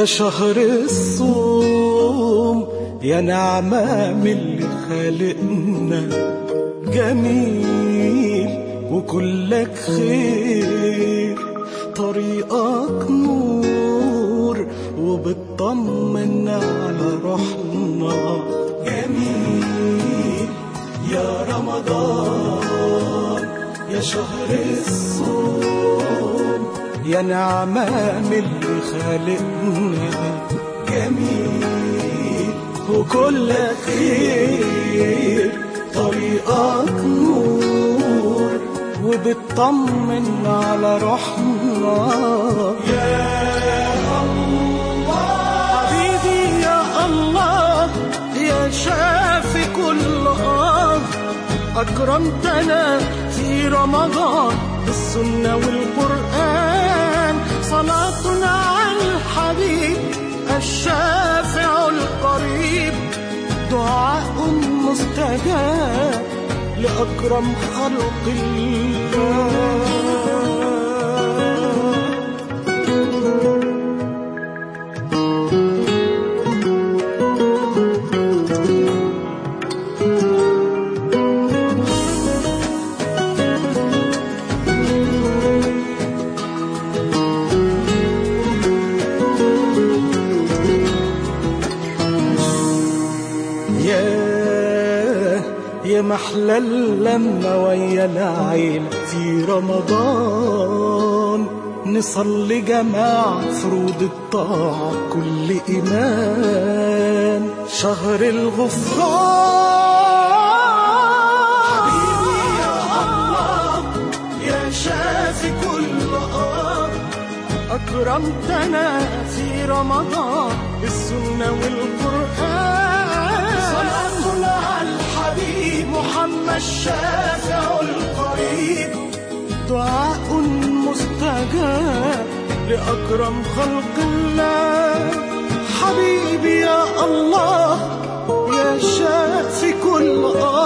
يا شهر الصوم يا نعمة من اللي خالقنا، جميل وكلك خير، طريقك نور وبتطمن على روحنا. جميل يا رمضان يا شهر الصوم يا نعمة من اللي خالقنا، جميل وكلك خير، طريقك نور وبتطمن على روحنا. يا الله حبيبي يا الله يا شافي كل أكرمتنا في رمضان بالسنة والقرآن، صلاتنا على الحبيب الشافع القريب، دعاء مستجاب لأكرم خلق الله. يا محلى اللمة ويا العيلة في رمضان، نصلي جماعة فروض الطاعة كل إيمان، شهر الغفران. حبيبي يا الله يا شافي كل أكرمتنا في رمضان بالسنة والقرآن، صلاتنا على الحبيب محمد الشافع القريب، دعاء مستجاب لأكرم خلق الله. حبيبي يا الله يا شافي كل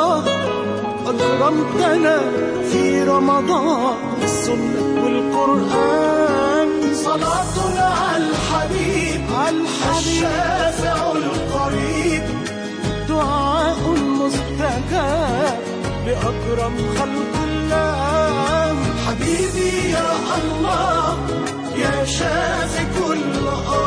أكرمتنا في رمضان بالسنة والقرآن، صلاتنا على الحبيب الشافع القريب، دعاء مستجاب لأكرم خلق الله. حبيبي يا الله يا شافي كل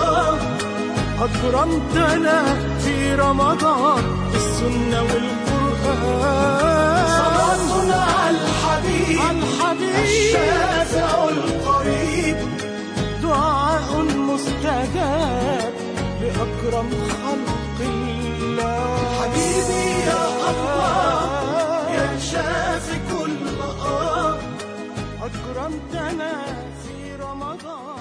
أكرمتنا في رمضان بالسنة والقرآن، صلاتنا على الحبيب الشافع القريب، دعاء مستجاب لأكرم خلق الله. حبيبي يا الله يا شافي كل أكرمتنا في رمضان.